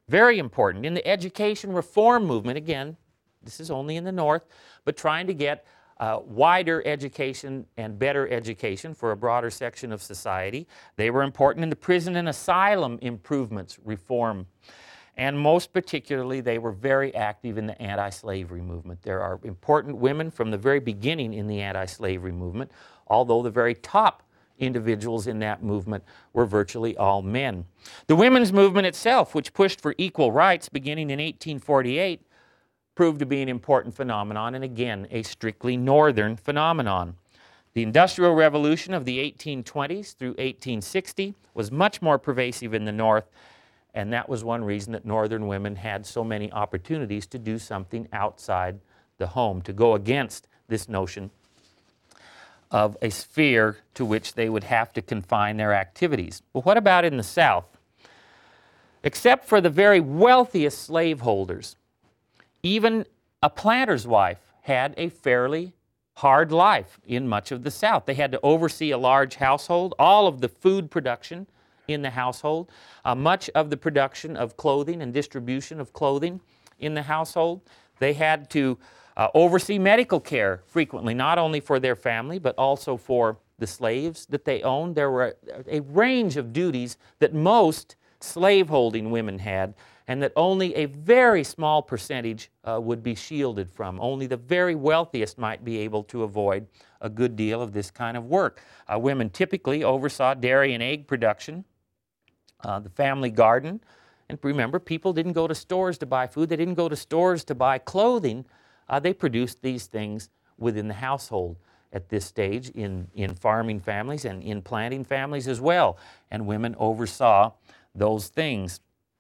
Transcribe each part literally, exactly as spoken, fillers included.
Very important. In the education reform movement, again, this is only in the North, but trying to get uh, wider education and better education for a broader section of society. They were important in the prison and asylum improvements reform. And most particularly, they were very active in the anti-slavery movement. There are important women from the very beginning in the anti-slavery movement, although the very top individuals in that movement were virtually all men. The women's movement itself, which pushed for equal rights beginning in eighteen forty-eight, proved to be an important phenomenon, and again, a strictly northern phenomenon. The Industrial Revolution of the eighteen twenties through eighteen sixty was much more pervasive in the North, and that was one reason that northern women had so many opportunities to do something outside the home, to go against this notion of a sphere to which they would have to confine their activities. But what about in the South? Except for the very wealthiest slaveholders, even a planter's wife had a fairly hard life in much of the South. They had to oversee a large household, all of the food production in the household, uh, much of the production of clothing and distribution of clothing in the household. They had to uh, oversee medical care frequently, not only for their family, but also for the slaves that they owned. There were a, a range of duties that most slaveholding women had, and that only a very small percentage uh, would be shielded from. Only the very wealthiest might be able to avoid a good deal of this kind of work. Uh, women typically oversaw dairy and egg production, uh, the family garden, and remember, people didn't go to stores to buy food, they didn't go to stores to buy clothing, uh, they produced these things within the household at this stage in, in farming families and in planting families as well, and women oversaw those things.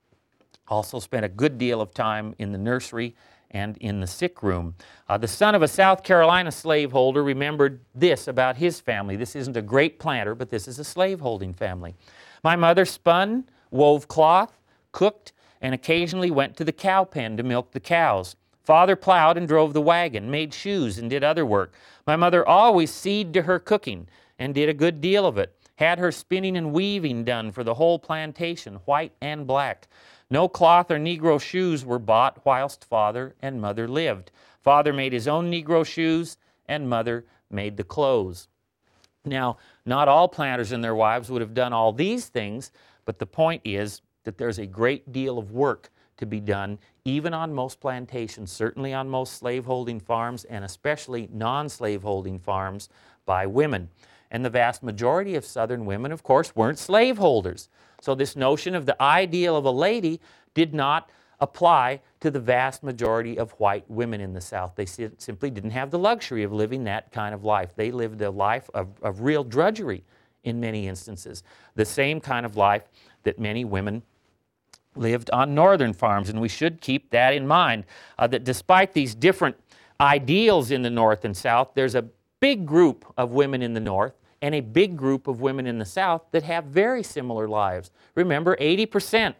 Also spent a good deal of time in the nursery and in the sick room. Uh, the son of a South Carolina slaveholder remembered this about his family. This isn't a great planter, but this is a slaveholding family. My mother spun, wove cloth, cooked, and occasionally went to the cow pen to milk the cows. Father plowed and drove the wagon, made shoes, and did other work. My mother always seed to her cooking and did a good deal of it. Had her spinning and weaving done for the whole plantation, white and black. No cloth or Negro shoes were bought whilst father and mother lived. Father made his own Negro shoes, and mother made the clothes. Now, not all planters and their wives would have done all these things, but the point is that there's a great deal of work to be done, even on most plantations, certainly on most slaveholding farms, and especially non-slaveholding farms by women. And the vast majority of Southern women, of course, weren't slaveholders. So this notion of the ideal of a lady did not apply to the vast majority of white women in the South. They simply didn't have the luxury of living that kind of life. They lived a life of, of real drudgery in many instances, the same kind of life that many women lived on northern farms. And we should keep that in mind, uh, that despite these different ideals in the North and South, there's a big group of women in the North and a big group of women in the South that have very similar lives. Remember, eighty percent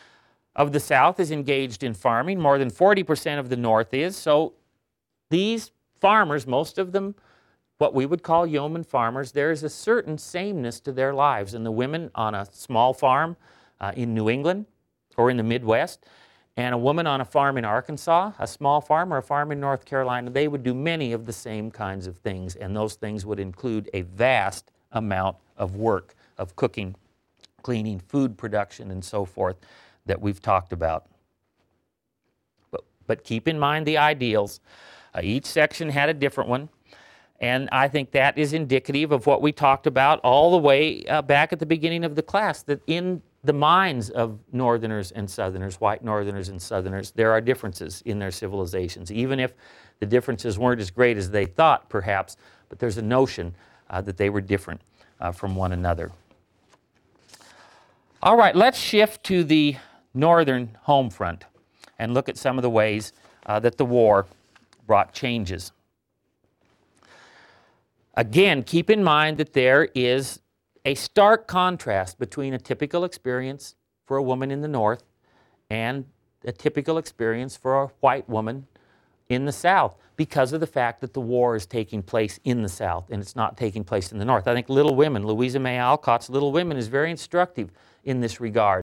of the South is engaged in farming, more than forty percent of the North is, so these farmers, most of them what we would call yeoman farmers, there is a certain sameness to their lives. And the women on a small farm uh, in New England or in the Midwest, and a woman on a farm in Arkansas, a small farm, or a farm in North Carolina, they would do many of the same kinds of things, and those things would include a vast amount of work, of cooking, cleaning, food production, and so forth that we've talked about. But, but keep in mind the ideals. Uh, each section had a different one, and I think that is indicative of what we talked about all the way uh, back at the beginning of the class, that in the minds of Northerners and Southerners, white Northerners and Southerners, there are differences in their civilizations, even if the differences weren't as great as they thought, perhaps, but there's a notion uh, that they were different uh, from one another. All right, let's shift to the northern home front and look at some of the ways uh, that the war brought changes. Again, keep in mind that there is a stark contrast between a typical experience for a woman in the North and a typical experience for a white woman in the South, because of the fact that the war is taking place in the South and it's not taking place in the North. I think Little Women, Louisa May Alcott's Little Women, is very instructive in this regard.